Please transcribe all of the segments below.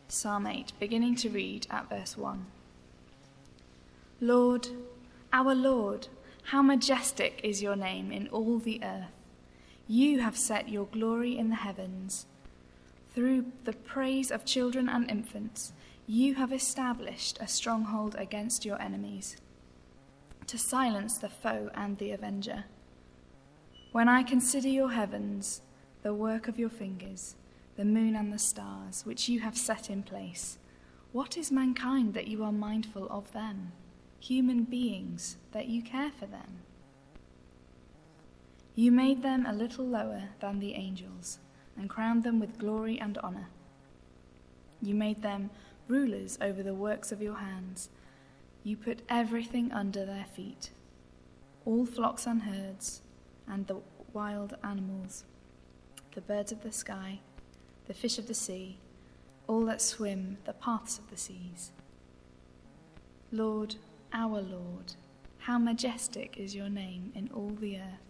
Psalm 8, beginning to read at verse 1. Lord, our Lord, how majestic is your name in all the earth. You have set your glory in the heavens. Through the praise of children and infants, you have established a stronghold against your enemies, to silence the foe and the avenger. When I consider your heavens, the work of your fingers, the moon and the stars, which you have set in place, what is mankind that you are mindful of them? Human beings that you care for them? You made them a little lower than the angels and crowned them with glory and honor. You made them rulers over the works of your hands. You put everything under their feet, all flocks and herds and the wild animals, the birds of the sky, the fish of the sea, all that swim the paths of the seas. Lord, our Lord, how majestic is your name in all the earth.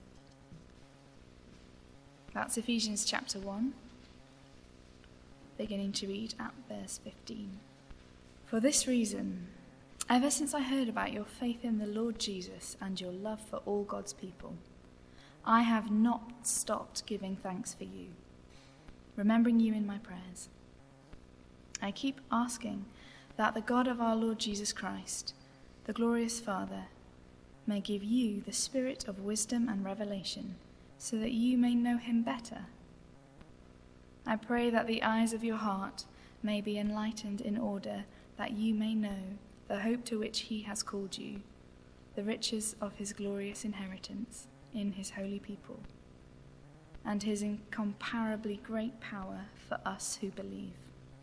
That's Ephesians chapter 1, beginning to read at verse 15. For this reason, ever since I heard about your faith in the Lord Jesus and your love for all God's people, I have not stopped giving thanks for you, remembering you in my prayers. I keep asking that the God of our Lord Jesus Christ, the glorious Father, may give you the spirit of wisdom and revelation, so that you may know him better. I pray that the eyes of your heart may be enlightened in order that you may know the hope to which he has called you, the riches of his glorious inheritance in his holy people, and his incomparably great power for us who believe.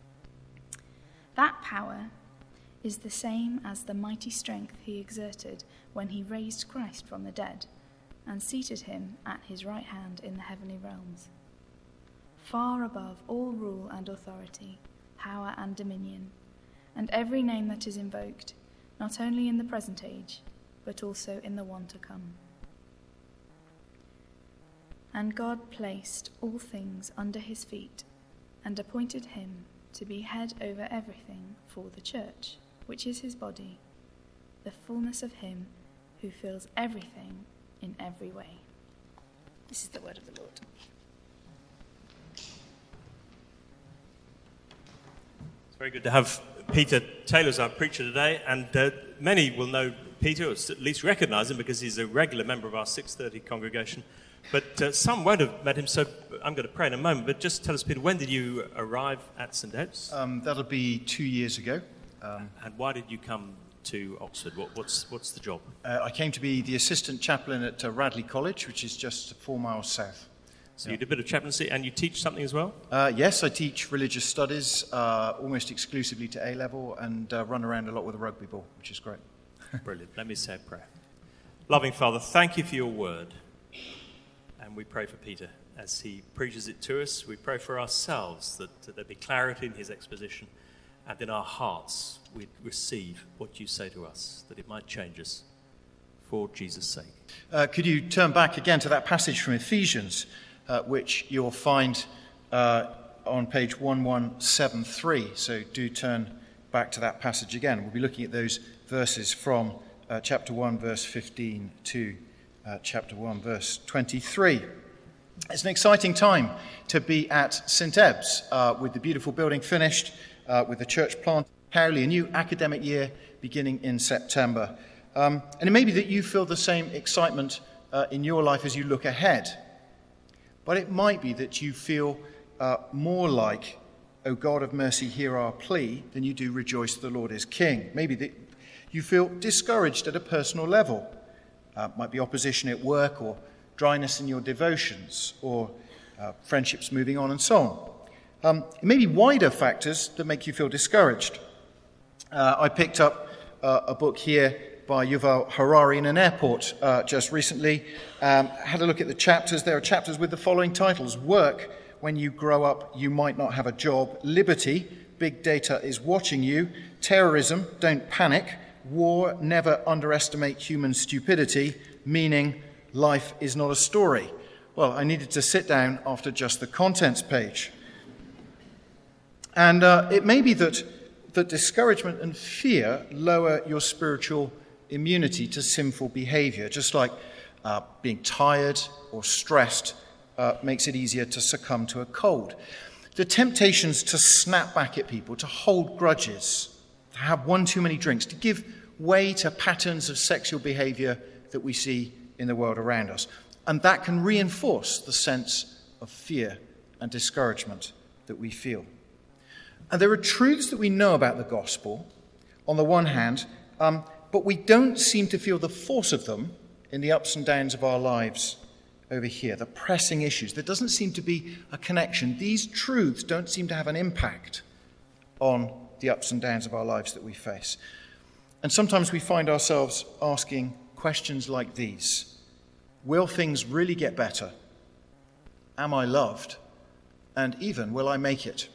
That power is the same as the mighty strength he exerted when he raised Christ from the dead and seated him at his right hand in the heavenly realms, far above all rule and authority, power and dominion, and every name that is invoked, not only in the present age, but also in the one to come. And God placed all things under his feet and appointed him to be head over everything for the church, which is his body, the fullness of him who fills everything in every way. This is the word of the Lord. It's very good to have Peter Taylor as our preacher today, and many will know Peter, or at least recognise him, because he's a regular member of our 6:30 congregation. But some won't have met him, so I'm going to pray in a moment. But just tell us, Peter, when did you arrive at St Ed's? That'll be 2 years ago. And why did you come to Oxford? What's the job? I came to be the assistant chaplain at Radley College, which is just 4 miles south. So you did a bit of chaplaincy, and you teach something as well? Yes, I teach religious studies almost exclusively to A-level, and run around a lot with a rugby ball, which is great. Brilliant. Let me say a prayer. Loving Father, thank you for your word. And we pray for Peter as he preaches it to us. We pray for ourselves that there be clarity in his exposition, and in our hearts we receive what you say to us, that it might change us for Jesus' sake. Could you turn back again to that passage from Ephesians, which you'll find on page 1173. So do turn back to that passage again. We'll be looking at those verses from chapter 1, verse 15 to chapter 1, verse 23. It's an exciting time to be at St Ebbs, with the beautiful building finished, with the church planted, apparently a new academic year beginning in September. And it may be that you feel the same excitement in your life as you look ahead. But it might be that you feel more like, O God of mercy, hear our plea, than you do rejoice the Lord is King. Maybe that you feel discouraged at a personal level. Might be opposition at work, or dryness in your devotions, or friendships moving on, and so on. It may be wider factors that make you feel discouraged. I picked up a book here by Yuval Harari in an airport just recently. Had a look at the chapters. There are chapters with the following titles: Work, when you grow up you might not have a job; Liberty, big data is watching you; Terrorism, don't panic; War, never underestimate human stupidity; Meaning, life is not a story. Well, I needed to sit down after just the contents page. And it may be that discouragement and fear lower your spiritual immunity to sinful behavior, just like being tired or stressed makes it easier to succumb to a cold. The temptations to snap back at people, to hold grudges, to have one too many drinks, to give way to patterns of sexual behavior that we see in the world around us. And that can reinforce the sense of fear and discouragement that we feel. And there are truths that we know about the gospel, on the one hand, but we don't seem to feel the force of them in the ups and downs of our lives over here, the pressing issues. There doesn't seem to be a connection. These truths don't seem to have an impact on the ups and downs of our lives that we face. And sometimes we find ourselves asking questions like these. Will things really get better? Am I loved? And even, will I make it?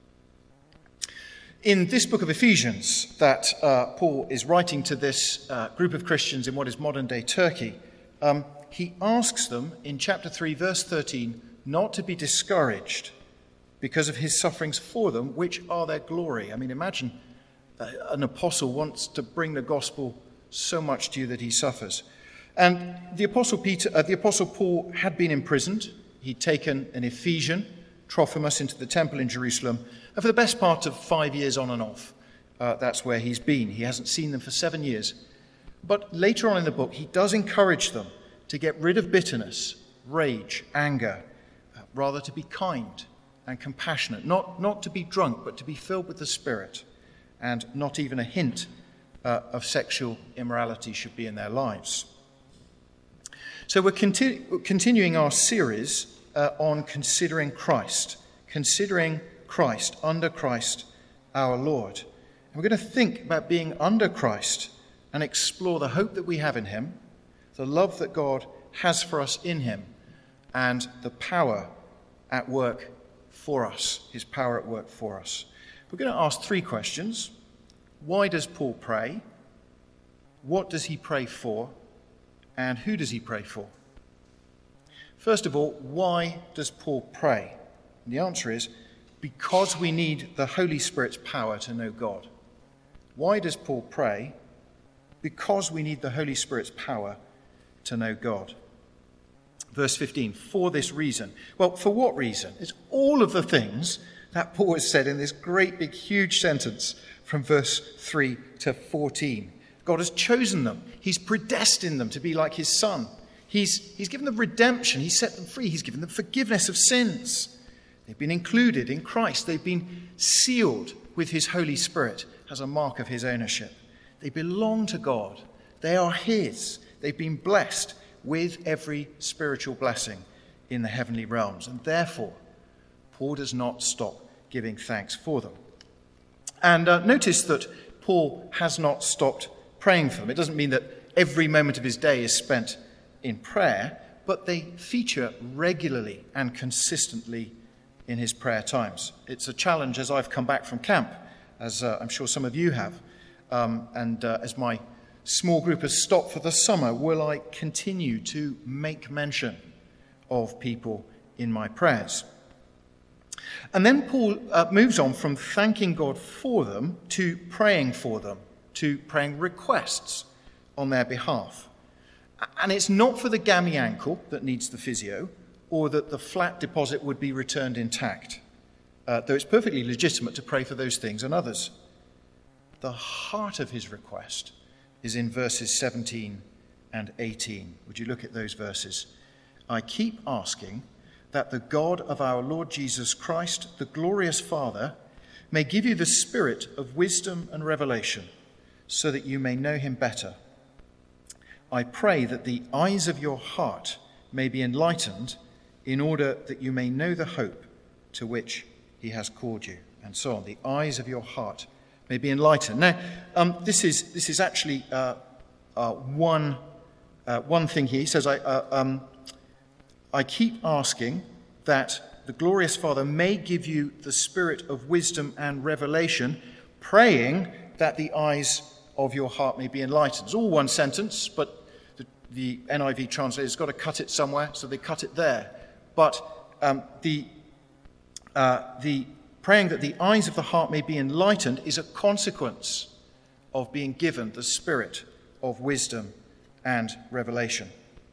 In this book of Ephesians that Paul is writing to this group of Christians in what is modern-day Turkey, he asks them in chapter 3, verse 13, not to be discouraged because of his sufferings for them, which are their glory. I mean, imagine an apostle wants to bring the gospel so much to you that he suffers. And the apostle Paul had been imprisoned. He'd taken an Ephesian, Trophimus, into the temple in Jerusalem. And for the best part of 5 years on and off, that's where he's been. He hasn't seen them for 7 years. But later on in the book, he does encourage them to get rid of bitterness, rage, anger, rather to be kind and compassionate, not to be drunk, but to be filled with the Spirit, and not even a hint of sexual immorality should be in their lives. So we're continuing our series on considering Christ under Christ our Lord. And we're going to think about being under Christ and explore the hope that we have in him, the love that God has for us in him, and the power at work for us, his power at work for us. We're going to ask 3 questions. Why does Paul pray? What does he pray for? And who does he pray for? First of all, why does Paul pray? And the answer is, because we need the Holy Spirit's power to know God. Why does Paul pray? Because we need the Holy Spirit's power to know God. Verse 15, for this reason. Well, for what reason? It's all of the things that Paul has said in this great, big, huge sentence from verse 3 to 14. God has chosen them. He's predestined them to be like his Son. He's given them redemption. He's set them free. He's given them forgiveness of sins. They've been included in Christ. They've been sealed with his Holy Spirit as a mark of his ownership. They belong to God. They are his. They've been blessed with every spiritual blessing in the heavenly realms. And therefore, Paul does not stop giving thanks for them. And notice that Paul has not stopped praying for them. It doesn't mean that every moment of his day is spent in prayer, but they feature regularly and consistently in his prayer times. It's a challenge as I've come back from camp, as I'm sure some of you have, and as my small group has stopped for the summer, will I continue to make mention of people in my prayers? And then Paul moves on from thanking God for them to praying for them, to praying requests on their behalf. And it's not for the gammy ankle that needs the physio, or that the flat deposit would be returned intact, though it's perfectly legitimate to pray for those things and others. The heart of his request is in verses 17 and 18. Would you look at those verses? I keep asking that the God of our Lord Jesus Christ, the glorious Father, may give you the spirit of wisdom and revelation, so that you may know him better. I pray that the eyes of your heart may be enlightened, in order that you may know the hope to which he has called you, and so on. The eyes of your heart may be enlightened. Now, this is actually one thing here. He says, I keep asking that the glorious Father may give you the spirit of wisdom and revelation, praying that the eyes of your heart may be enlightened. It's all one sentence, but the NIV translator has got to cut it somewhere, so they cut it there. But the praying that the eyes of the heart may be enlightened, is a consequence of being given the spirit of wisdom and revelation.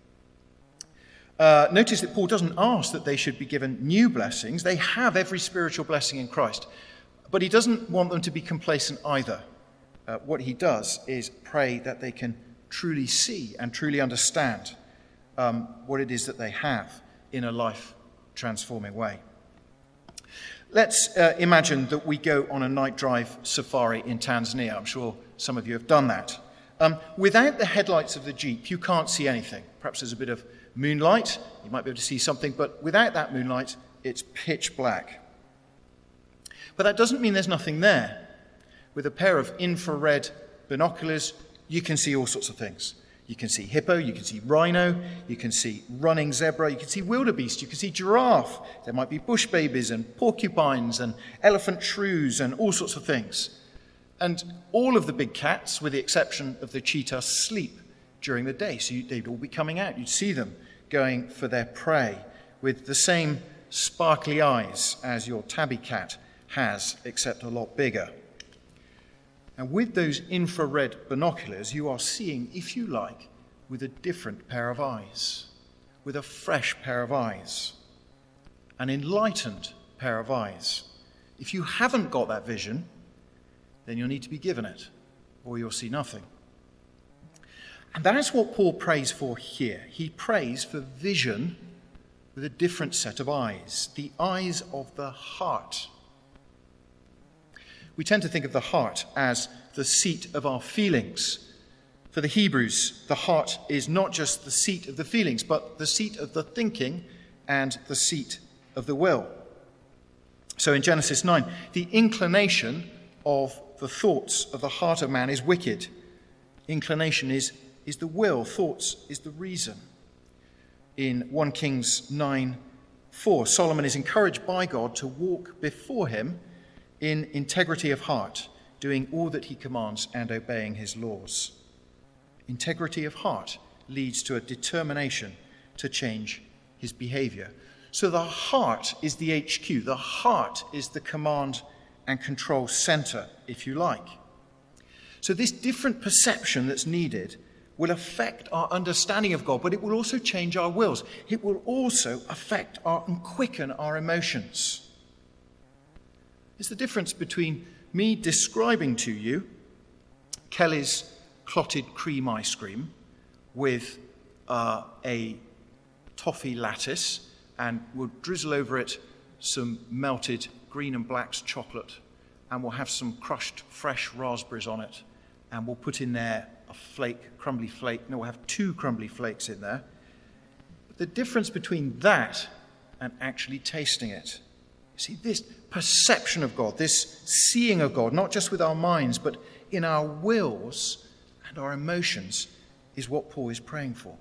Notice that Paul doesn't ask that they should be given new blessings. They have every spiritual blessing in Christ. But he doesn't want them to be complacent either. What he does is pray that they can truly see and truly understand what it is that they have in a life-transforming way. Let's imagine that we go on a night drive safari in Tanzania. I'm sure some of you have done that. Without the headlights of the Jeep, you can't see anything. Perhaps there's a bit of moonlight. You might be able to see something, but without that moonlight, it's pitch black. But that doesn't mean there's nothing there. With a pair of infrared binoculars, you can see all sorts of things. You can see hippo, you can see rhino, you can see running zebra, you can see wildebeest, you can see giraffe. There might be bush babies and porcupines and elephant shrews and all sorts of things. And all of the big cats, with the exception of the cheetah, sleep during the day. So they'd all be coming out. You'd see them going for their prey with the same sparkly eyes as your tabby cat has, except a lot bigger. And with those infrared binoculars, you are seeing, if you like, with a different pair of eyes, with a fresh pair of eyes, an enlightened pair of eyes. If you haven't got that vision, then you'll need to be given it, or you'll see nothing. And that's what Paul prays for here. He prays for vision with a different set of eyes, the eyes of the heart. We tend to think of the heart as the seat of our feelings. For the Hebrews, the heart is not just the seat of the feelings, but the seat of the thinking and the seat of the will. So in Genesis 9, the inclination of the thoughts of the heart of man is wicked. Inclination is the will. Thoughts is the reason. In 1 Kings 9:4, Solomon is encouraged by God to walk before him in integrity of heart, doing all that he commands and obeying his laws. Integrity of heart leads to a determination to change his behavior. So the heart is the HQ. The heart is the command and control center, if you like. So this different perception that's needed will affect our understanding of God, but it will also change our wills. It will also affect and quicken our emotions. It's the difference between me describing to you Kelly's clotted cream ice cream with a toffee lattice, and we'll drizzle over it some melted green and black's chocolate, and we'll have some crushed fresh raspberries on it, and we'll put in there a crumbly flake. No, we'll have 2 crumbly flakes in there. But the difference between that and actually tasting it, see, this perception of God, this seeing of God, not just with our minds, but in our wills and our emotions, is what Paul is praying for.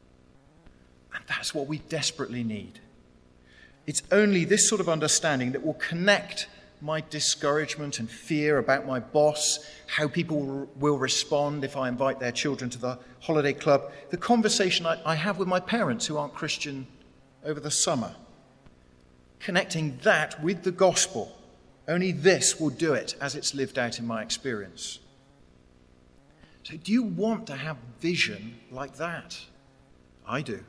And that's what we desperately need. It's only this sort of understanding that will connect my discouragement and fear about my boss, how people will respond if I invite their children to the holiday club, the conversation I have with my parents who aren't Christian over the summer. Connecting that with the gospel. Only this will do it as it's lived out in my experience. So do you want to have vision like that? I do.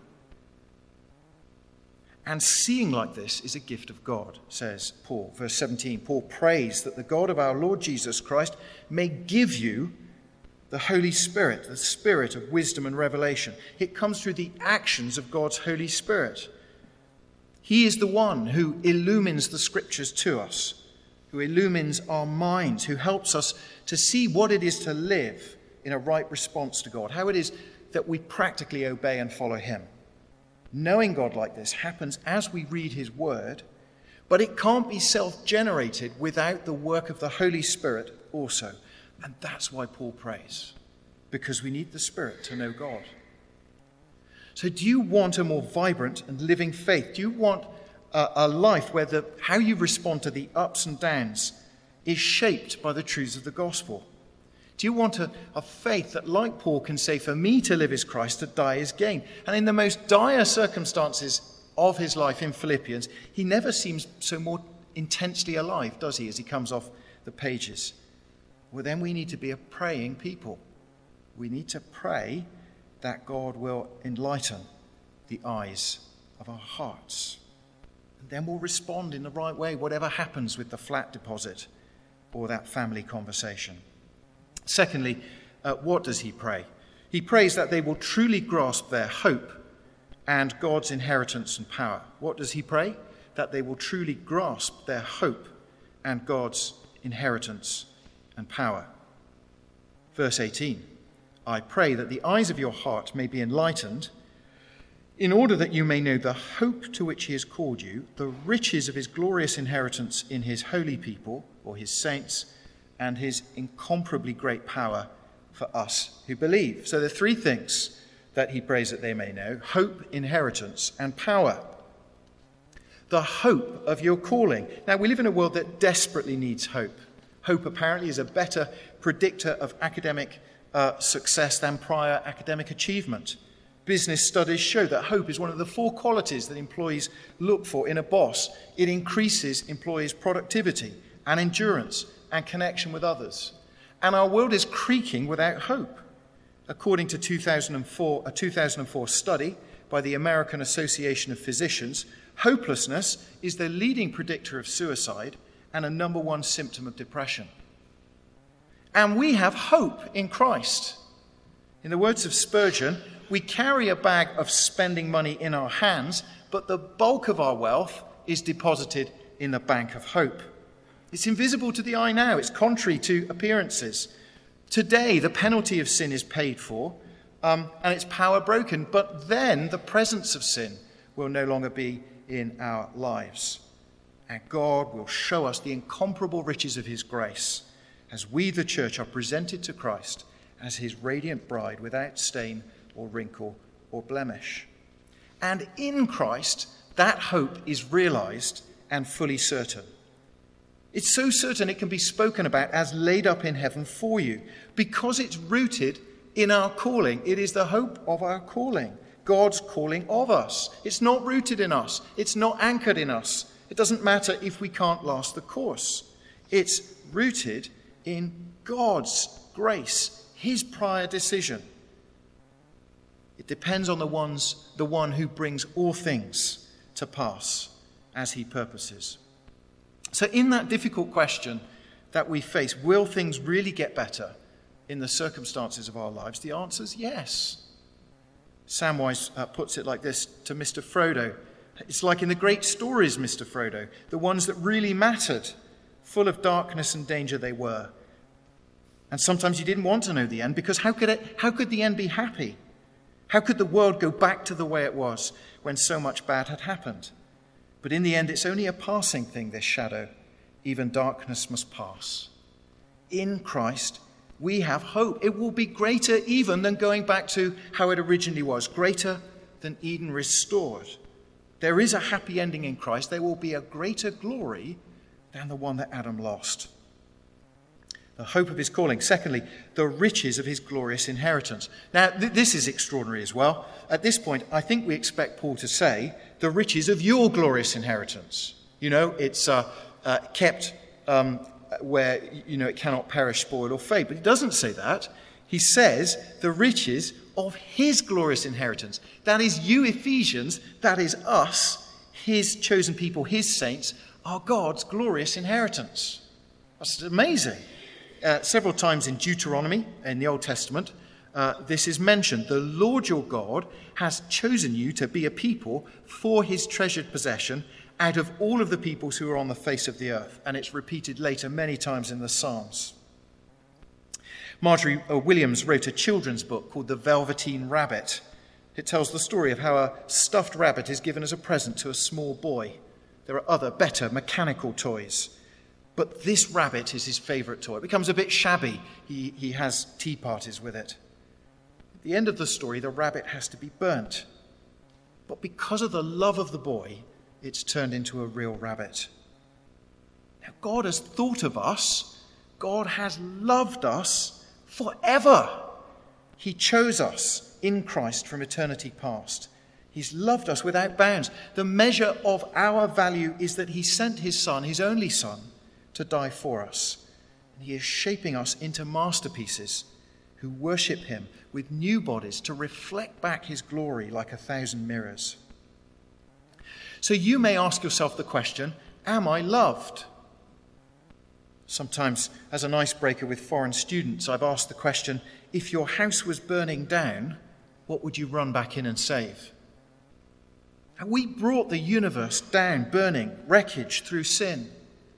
And seeing like this is a gift of God, says Paul. Verse 17, Paul prays that the God of our Lord Jesus Christ may give you the Holy Spirit, the spirit of wisdom and revelation. It comes through the actions of God's Holy Spirit. He is the one who illumines the scriptures to us, who illumines our minds, who helps us to see what it is to live in a right response to God, how it is that we practically obey and follow him. Knowing God like this happens as we read his word, but it can't be self-generated without the work of the Holy Spirit also. And that's why Paul prays, because we need the Spirit to know God. So do you want a more vibrant and living faith? Do you want a life where how you respond to the ups and downs is shaped by the truths of the gospel? Do you want a faith that, like Paul, can say, for me to live is Christ, to die is gain? And in the most dire circumstances of his life in Philippians, he never seems so more intensely alive, does he, as he comes off the pages? Well, then we need to be a praying people. We need to pray that God will enlighten the eyes of our hearts. And then we'll respond in the right way, whatever happens with the flat deposit or that family conversation. Secondly, what does he pray? He prays that they will truly grasp their hope and God's inheritance and power. What does he pray? That they will truly grasp their hope and God's inheritance and power. Verse 18, I pray that the eyes of your heart may be enlightened, in order that you may know the hope to which he has called you, the riches of his glorious inheritance in his holy people, or his saints, and his incomparably great power for us who believe. So there are three things that he prays that they may know: hope, inheritance, and power. The hope of your calling. Now, we live in a world that desperately needs hope. Hope apparently is a better predictor of academic success than prior academic achievement. Business studies show that hope is one of the 4 qualities that employees look for in a boss. It increases employees' productivity and endurance and connection with others. And our world is creaking without hope. According to a 2004 study by the American Association of Physicians, hopelessness is the leading predictor of suicide and a number 1 symptom of depression. And we have hope in Christ. In the words of Spurgeon, we carry a bag of spending money in our hands, but the bulk of our wealth is deposited in the bank of hope. It's invisible to the eye now. It's contrary to appearances. Today, the penalty of sin is paid for, and its power broken, but then the presence of sin will no longer be in our lives. And God will show us the incomparable riches of his grace as we, the church, are presented to Christ as his radiant bride without stain or wrinkle or blemish. And in Christ, that hope is realized and fully certain. It's so certain it can be spoken about as laid up in heaven for you, because it's rooted in our calling. It is the hope of our calling, God's calling of us. It's not rooted in us. It's not anchored in us. It doesn't matter if we can't last the course. It's rooted in God's grace, his prior decision. It depends on the one who brings all things to pass as he purposes. So in that difficult question that we face, will things really get better in the circumstances of our lives? The answer is yes. Samwise puts it like this to Mr. Frodo. It's like in the great stories, Mr. Frodo, the ones that really mattered. Full of darkness and danger they were. And sometimes you didn't want to know the end, because how could the end be happy? How could the world go back to the way it was when so much bad had happened? But in the end, it's only a passing thing, this shadow. Even darkness must pass. In Christ, we have hope. It will be greater even than going back to how it originally was, greater than Eden restored. There is a happy ending in Christ. There will be a greater glory than the one that Adam lost. The hope of his calling. Secondly, the riches of his glorious inheritance. Now, this is extraordinary as well. At this point, I think we expect Paul to say, the riches of your glorious inheritance. You know, it's kept where, it cannot perish, spoil, or fade. But he doesn't say that. He says the riches of his glorious inheritance. That is you, Ephesians. That is us, his chosen people, his saints, are God's glorious inheritance. That's amazing. Several times in Deuteronomy, in the Old Testament, this is mentioned. The Lord your God has chosen you to be a people for his treasured possession out of all of the peoples who are on the face of the earth. And it's repeated later many times in the Psalms. Marjorie Williams wrote a children's book called The Velveteen Rabbit. It tells the story of how a stuffed rabbit is given as a present to a small boy. There are other, better, mechanical toys. But this rabbit is his favourite toy. It becomes a bit shabby. He has tea parties with it. At the end of the story, the rabbit has to be burnt. But because of the love of the boy, it's turned into a real rabbit. Now, God has thought of us. God has loved us forever. He chose us in Christ from eternity past. He's loved us without bounds. The measure of our value is that he sent his Son, his only Son, to die for us. And he is shaping us into masterpieces who worship him with new bodies to reflect back his glory like 1,000 mirrors. So you may ask yourself the question, am I loved? Sometimes, as an icebreaker with foreign students, I've asked the question, if your house was burning down, what would you run back in and save? And we brought the universe down, burning, wreckage through sin.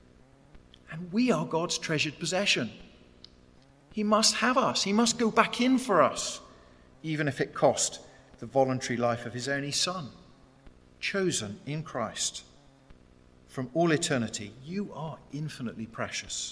And we are God's treasured possession. He must have us. He must go back in for us, even if it cost the voluntary life of his only Son, chosen in Christ. From all eternity, you are infinitely precious.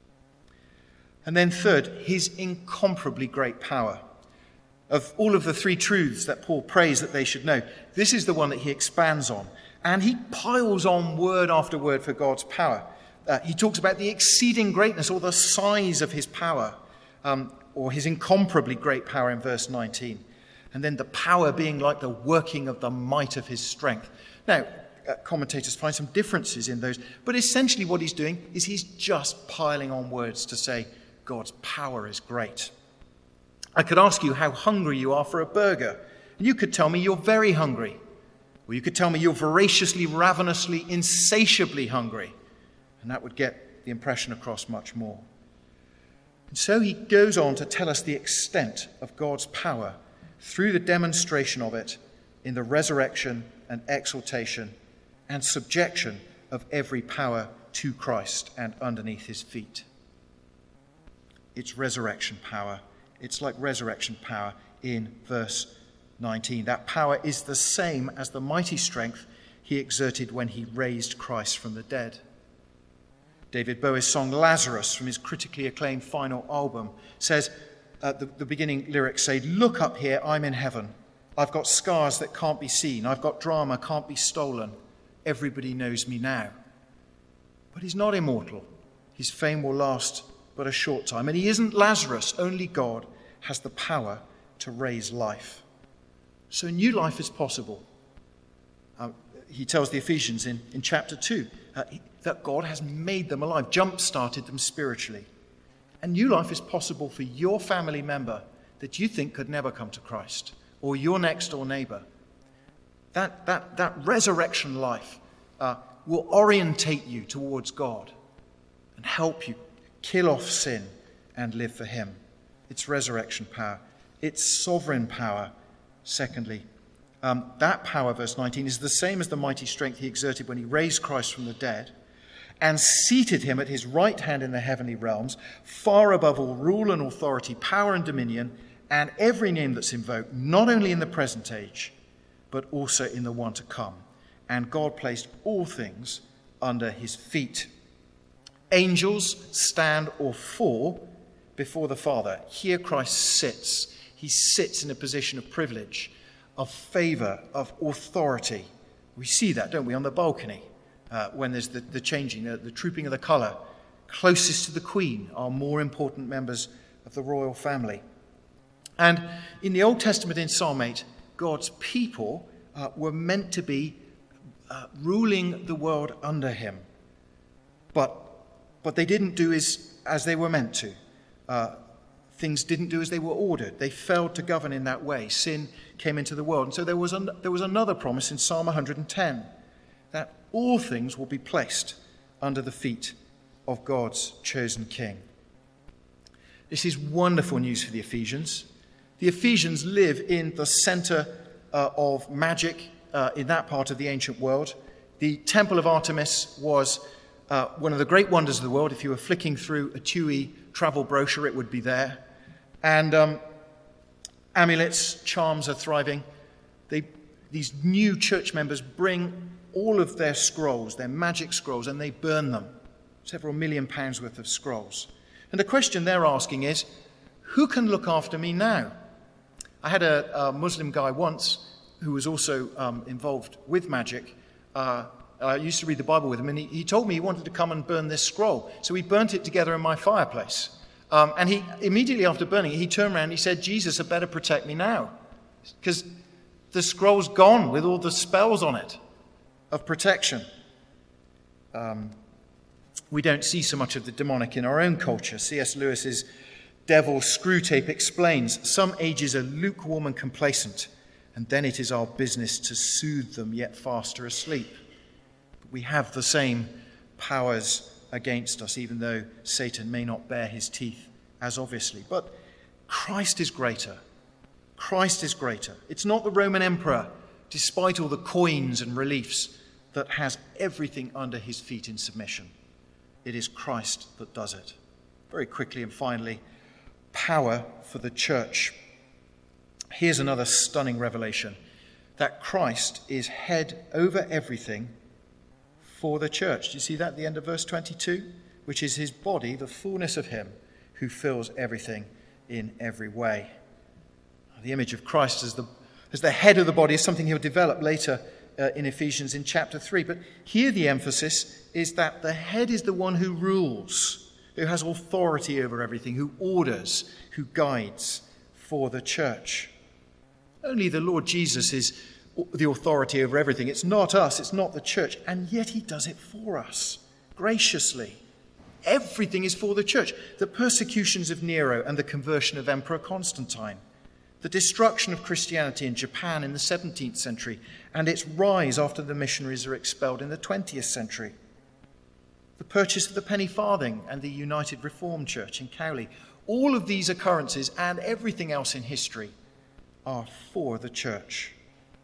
And then third, his incomparably great power. Of all of the three truths that Paul prays that they should know, this is the one that he expands on. And he piles on word after word for God's power. He talks about the exceeding greatness or the size of his power, or his incomparably great power in verse 19. And then the power being like the working of the might of his strength. Now, commentators find some differences in those, but essentially what he's doing is he's just piling on words to say God's power is great. I could ask you how hungry you are for a burger, and you could tell me you're very hungry. Or you could tell me you're voraciously, ravenously, insatiably hungry, and that would get the impression across much more. And so he goes on to tell us the extent of God's power through the demonstration of it in the resurrection and exaltation and subjection of every power to Christ and underneath his feet. It's resurrection power. It's like resurrection power in verse 19. That power is the same as the mighty strength he exerted when he raised Christ from the dead. David Bowie's song Lazarus from his critically acclaimed final album says, the beginning lyrics say, "Look up here, I'm in heaven. I've got scars that can't be seen. I've got drama, can't be stolen. Everybody knows me now." But he's not immortal. His fame will last but a short time. And he isn't Lazarus. Only God has the power to raise life. So new life is possible. He tells the Ephesians in chapter 2 that God has made them alive, jump-started them spiritually. And new life is possible for your family member that you think could never come to Christ, or your next-door neighbor. That resurrection life will orientate you towards God and help you kill off sin and live for him. It's resurrection power. It's sovereign power, secondly. That power, verse 19, is the same as the mighty strength he exerted when he raised Christ from the dead and seated him at his right hand in the heavenly realms, far above all rule and authority, power and dominion, and every name that's invoked, not only in the present age, but also in the one to come. And God placed all things under his feet. Angels stand or fall before the Father. Here Christ sits. He sits in a position of privilege, of favor, of authority. We see that, don't we, on the balcony when there's the changing, the trooping of the colour. Closest to the Queen are more important members of the royal family. And in the Old Testament, in Psalm 8, God's people were meant to be ruling the world under him. But they didn't do as they were meant to. Things didn't do as they were ordered. They failed to govern in that way. Sin came into the world. And so there was another promise in Psalm 110, that all things will be placed under the feet of God's chosen king. This is wonderful news for the Ephesians. The Ephesians live in the center of magic in that part of the ancient world. The Temple of Artemis was one of the great wonders of the world. If you were flicking through a TUI travel brochure, it would be there. And amulets, charms are thriving. These new church members bring all of their scrolls, their magic scrolls, and they burn them. Several £1 million worth of scrolls. And the question they're asking is, who can look after me now? I had a Muslim guy once who was also involved with magic. I used to read the Bible with him, and he told me he wanted to come and burn this scroll. So we burnt it together in my fireplace. And he immediately after burning it, he turned around and he said, "Jesus had better protect me now." Because The scroll's gone with all the spells on it of protection. We don't see so much of the demonic in our own culture. C.S. Lewis's Devil's Screwtape explains, some ages are lukewarm and complacent, and then it is our business to soothe them yet faster asleep. But we have the same powers against us, even though Satan may not bare his teeth as obviously. But Christ is greater. Christ is greater. It's not the Roman emperor, despite all the coins and reliefs, that has everything under his feet in submission. It is Christ that does it. Very quickly and finally, power for the church. Here's another stunning revelation, that Christ is head over everything for the church. Do you see that at the end of verse 22? Which is his body, the fullness of him who fills everything in every way. The image of Christ as the head of the body is something he'll develop later in Ephesians in chapter 3. But here the emphasis is that the head is the one who rules, who has authority over everything, who orders, who guides for the church. Only the Lord Jesus is the authority over everything. It's not us, it's not the church, and yet he does it for us, graciously. Everything is for the church. The persecutions of Nero and the conversion of Emperor Constantine, the destruction of Christianity in Japan in the 17th century, and its rise after the missionaries are expelled in the 20th century. The purchase of the penny farthing and the United Reformed Church in Cowley. All of these occurrences and everything else in history are for the church.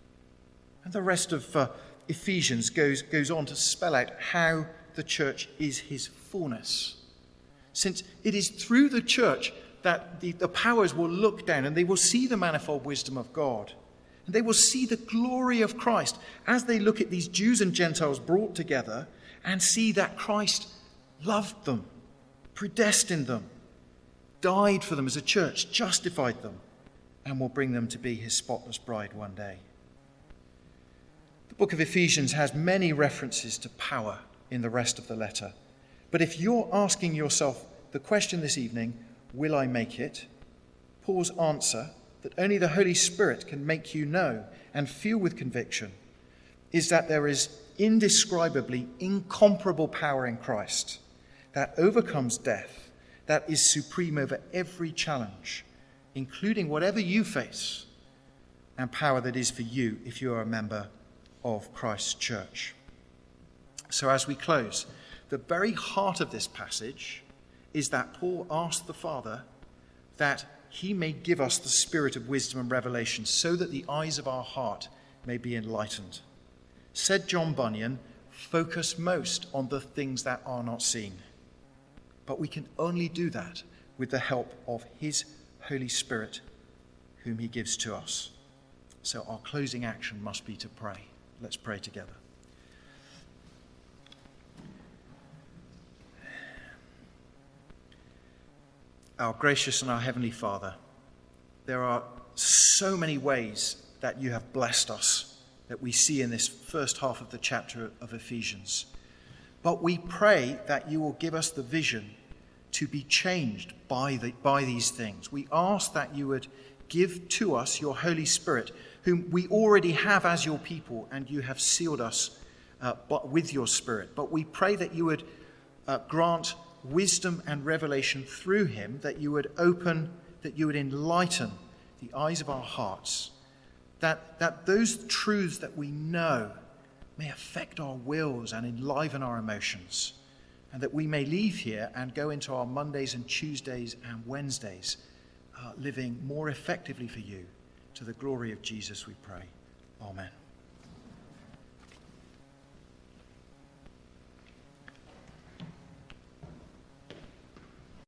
And the rest of Ephesians goes on to spell out how the church is his fullness. Since it is through the church that the powers will look down and they will see the manifold wisdom of God. And they will see the glory of Christ as they look at these Jews and Gentiles brought together and see that Christ loved them, predestined them, died for them as a church, justified them, and will bring them to be his spotless bride one day. The book of Ephesians has many references to power in the rest of the letter. But if you're asking yourself the question this evening, will I make it? Paul's answer, that only the Holy Spirit can make you know and feel with conviction, is that there is indescribably incomparable power in Christ that overcomes death, that is supreme over every challenge, including whatever you face, and power that is for you if you are a member of Christ's church. So as we close, the very heart of this passage is that Paul asked the Father that he may give us the spirit of wisdom and revelation so that the eyes of our heart may be enlightened. Said John Bunyan, focus most on the things that are not seen. But we can only do that with the help of his Holy Spirit, whom he gives to us. So our closing action must be to pray. Let's pray together. Our gracious and our heavenly Father, there are so many ways that you have blessed us that we see in this first half of the chapter of Ephesians. But we pray that you will give us the vision to be changed by these things. We ask that you would give to us your Holy Spirit, whom we already have as your people, and you have sealed us with your Spirit. But we pray that you would grant wisdom and revelation through him, that you would enlighten the eyes of our hearts, that those truths that we know may affect our wills and enliven our emotions, and that we may leave here and go into our Mondays and Tuesdays and Wednesdays living more effectively for you. To the glory of Jesus we pray. Amen.